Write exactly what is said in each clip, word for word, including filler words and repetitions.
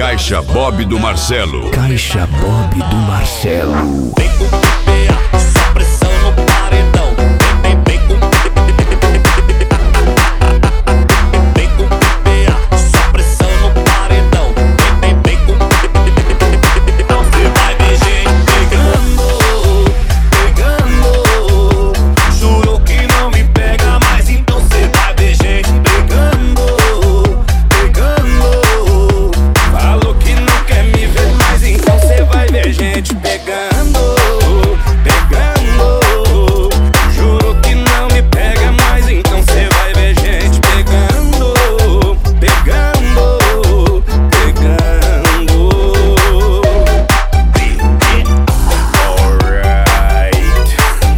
Caixa Bob do Marcelo. Caixa Bob do Marcelo. Vem com o P A, só pressão no paredão. Vem, vem, vem com o Vem com o P A, só pressão no paredão. Vem, vem, vem com Então cê vai ver gente pegando, pegando. Jurou que não me pega mais, então cê vai ver gente pegando, pegando. Falou que não quer me ver mais, então cê vai ver gente pegando, pegando. Jurou que não me pega mais, então cê vai ver gente pegando, pegando, pegando. Alright.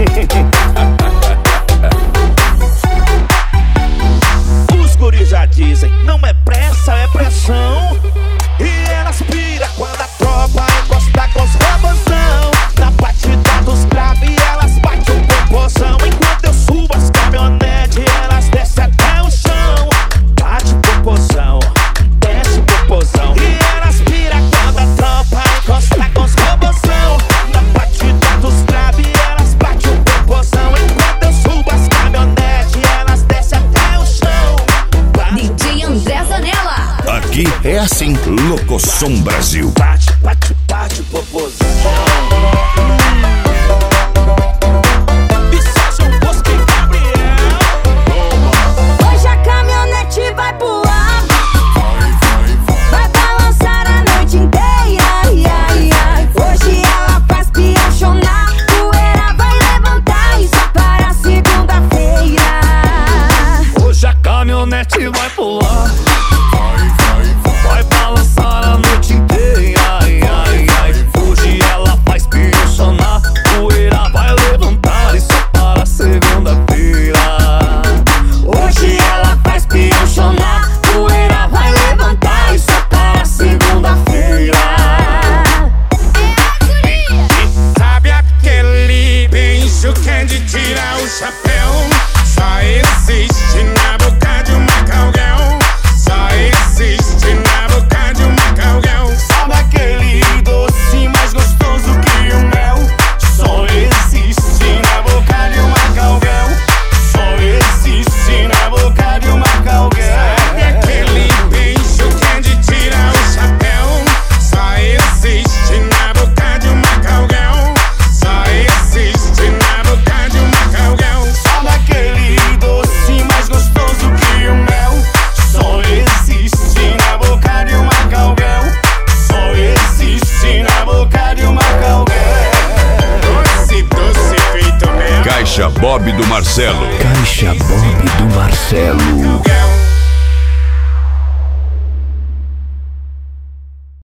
Os guris já dizem, não é pressa, é pressão. E elas pira quando a tropa encosta com os robozão. Na batida dos graves elas batem um popozão. Enquanto eu subo as caminhonetes elas descem até o chão. Bate popozão, desce popozão. E elas pira quando a tropa encosta com os robozão. Na batida dos graves elas batem um popozão. Enquanto eu subo as caminhonetes elas descem até o chão. D J André Zanella. Aqui é assim, Locoção Brasil. Bate, bate, bate, popozão. Isso é um Bosco e Gabriel. Hoje a caminhonete vai pular, vai balançar a noite inteira. Ai, ai, ai. Hoje ela faz peão chorar, poeira vai levantar e só para segunda-feira. Hoje a caminhonete vai pular, vai balançar a noite inteira. Ai, ai, ai. Hoje ela faz peão sonar, poeira vai levantar e só para segunda-feira. Hoje ela faz peão sonar, poeira vai levantar e só para segunda-feira. Sabe aquele beijo que é de tirar o chapéu? Só existe na boca de uma cowgirl. Só existe na boca de uma cowgirl. Sabe aquele doce mais gostoso que o mel? Só existe na boca de uma cowgirl. Só existe na boca de uma cowgirl. Sabe aquele beijo que é de tirar o chapéu? Só existe na boca de uma cowgirl. Só existe na boca de uma cowgirl. Sabe aquele doce mais gostoso que o mel? Só existe na boca de uma cowgirl. Só existe na boca de uma cowgirl. Doce, doce feito mel. Caixa Bob do Marcelo. Caixa Bob do Marcelo. Cowgirl.